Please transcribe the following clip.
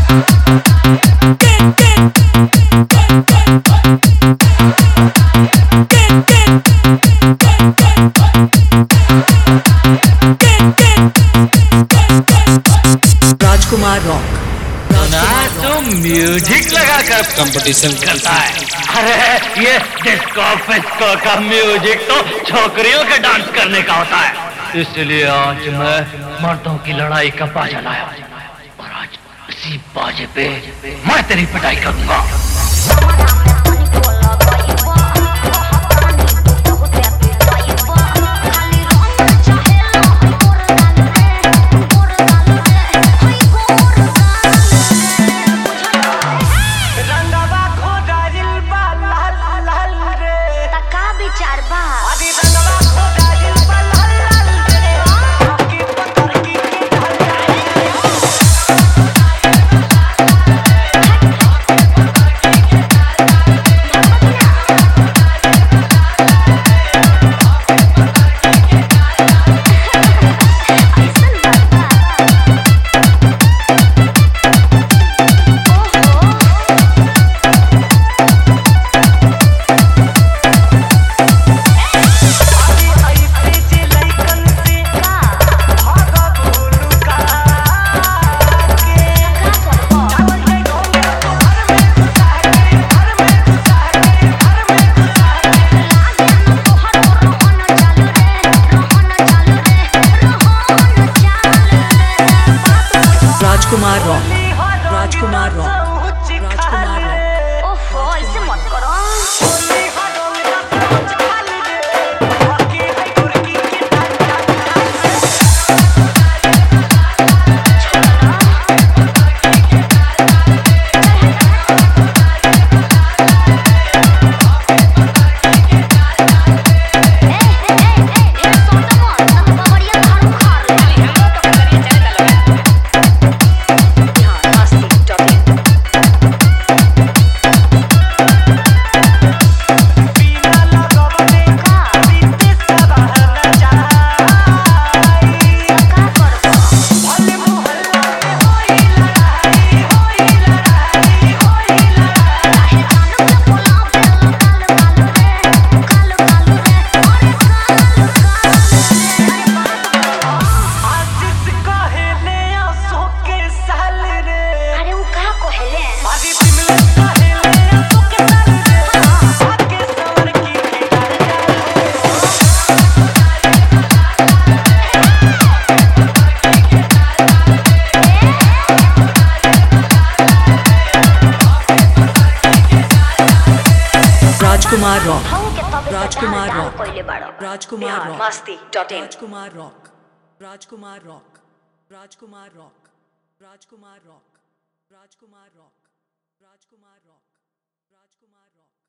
राजकुमार rock तो music लगाकर competition करता है। अरे ये डिस्को फिस्को का म्यूजिक तो छोकरियों के डांस करने का होता है, इसलिए आज मैं मर्दों की लड़ाई का बाजा लाया और आज इसी बाजे पे मैं तेरी पिटाई करूंगा। Rajkumar rock Rajkumar rock Rajkumar rock. ओफो ऐसे मत करो। Rajkumar rock Rajkumar rock Rajkumar rock मस्ती.in Rajkumar rock Rajkumar rock Rajkumar rock Rajkumar rock Rajkumar rock Rajkumar rock Rajkumar rock.